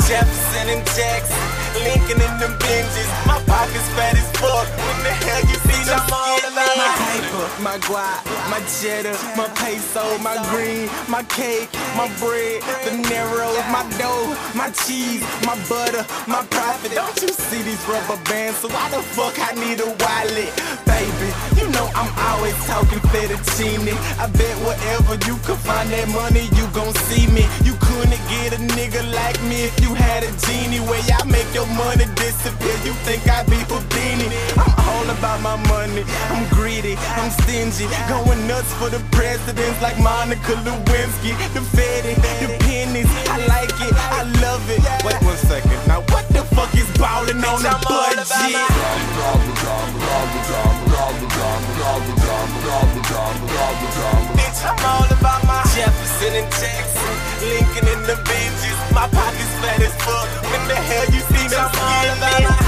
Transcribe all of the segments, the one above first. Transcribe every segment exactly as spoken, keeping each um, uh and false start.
Jefferson and Jackson, Lincoln in them benches. My pockets fat as fuck. When the hell you see them skills? My paper, my guap, my cheddar, my peso, my green, my cake, my bread, the narrows, my dough, my cheese, my butter, my profit. Don't you see these rubber bands? So why the fuck I need a wallet? Baby, you know I'm always talking fettuccine. I bet wherever you can find that money, you gon' see me. You couldn't get a nigga like me if you had a genie. Where y'all make your money disappear, you think I be Houdini. I'm all about my money, I'm greedy, I'm stingy, going nuts for the presidents like Monica Lewinsky. The Fetty, the pennies, I like it, I love it. Wait one second, now what the fuck is ballin' on the budget? Bitch, I'm all about my Jefferson and Jackson, Lincoln in the benches. My pockets fat as fuck. When the hell you see them skills?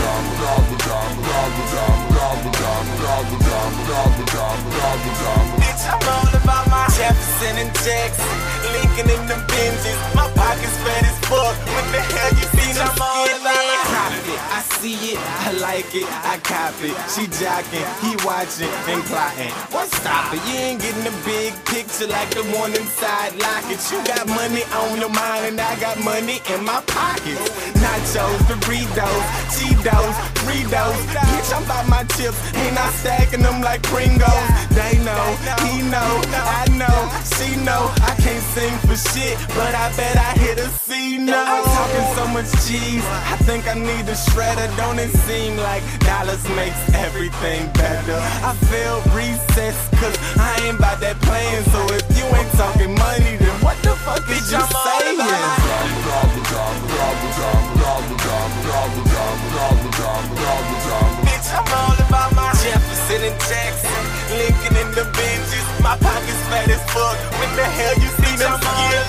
Bitch, I'm all about my Jefferson and Jackson, Lincoln in the benches. My pockets fat as fuck. When the hell you see them skills? Profit, I see it, I like it, I cop it. She jocking, he watching and plotting. What stop it? You ain't getting a big picture like the one inside Lockett. You got money on your mind and I got money in my pockets. Nachos, Doritos, Cheetos, Fritos. Bitch, I'm about my chips, ain't I stacking them like Pringles. They know, he know, I know, she know. I can't sing for shit, but I bet I hit a C note. I'm talking so much cheese, I think I need a shredder. Don't it seem like dollars makes everything better? I feel recess, cause I ain't about that playing. So if you ain't talking money, then what the fuck is you saying? Bitch, I'm all about my Jefferson and Jackson, Lincoln in the benches. My pockets fat as fuck. When the hell you see them skills?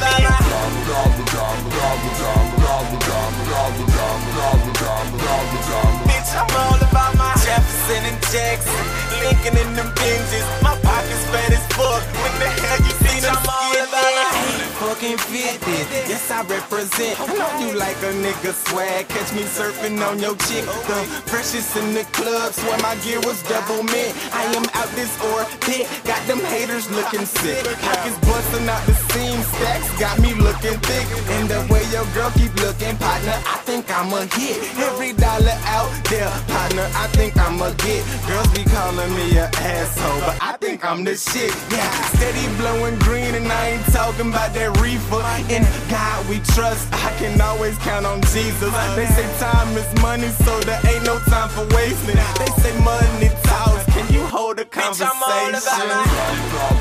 Bitch, I'm all about my Jefferson and Jackson, Lincoln in them benches. My pockets fat as fuck. When the hell you see them skills? Fucking fifty, yes I represent. I know you like a nigga swag. Catch me surfing on your chick. The freshest in the club, swear my gear was double mint. I am out this orbit, got them haters looking sick. Pockets busting out the seam, stacks got me looking thick. And the way your girl keep looking, partner, I think I'm a hit. Every dollar out there, partner, I think I'm a get. Girls be calling me an asshole, but I think I'm the shit. Yeah, steady blowing green and I ain't talking about that reefer. In God we trust, I can always count on Jesus. They say time is money, so there ain't no time for wasting. They say money talks, can you hold a conversation?